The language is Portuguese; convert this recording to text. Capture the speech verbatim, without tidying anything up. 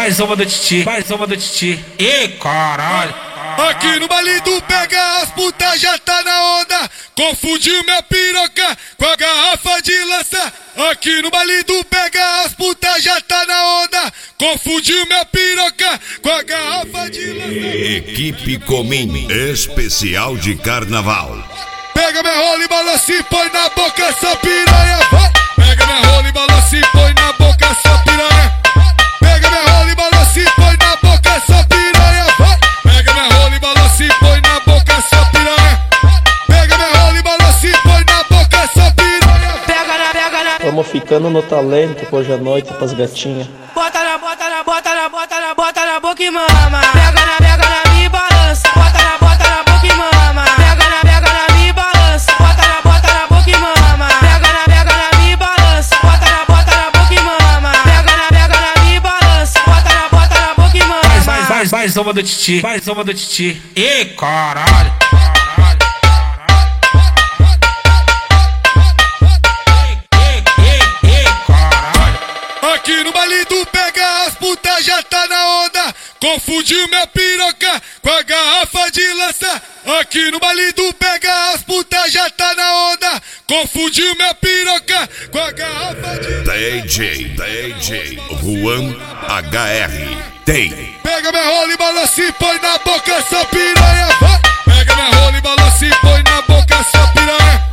mais uma do Titi, mais uma do Titi. Ê, caralho. Aqui no baile do pega as putas já tá na onda. Confundiu minha piroca com a garrafa de lança. Aqui no baile do pega as putas já tá na onda. Confundiu minha piroca com a garrafa de lança. Equipe Comim, especial de carnaval. Pega minha rola e balança e põe na boca essa piranha. Pega minha rola e balança e põe na boca essa piranha. Pega minha rola e balança e põe na boca essa piranha. Pega minha rola e balança e põe na boca essa piranha. Pega minha rola e balança e põe na boca essa piranha. Pega na, pega na. Vamos ficando no talento, hoje à noite pras gatinhas. Bota na, bota na, bota na, bota na, bota na boca e mama. Pega na, pega na minha balança. Bota na, bota na boca e mama. Pega na, pega na minha balança. Bota na, bota na boca e mama. Pega na, pega na minha balança. Bota na, bota na boca e mama. Pega na, pega na minha balança. Bota na, bota na boca e mama. Mais, mais, mais, mais uma do Titi, mais uma do Titi. Ê, caralho. Aqui no baile do pega as putas já tá na onda. Confundiu minha piroca com a garrafa de lança. Aqui no baile do pega as putas já tá na onda. Confundiu minha piroca com a garrafa de lança. D J, D J, Juan H R. Tem. Pega minha rola e balança e põe na boca essa piranha. Pega minha rola e balança e põe na boca essa piranha.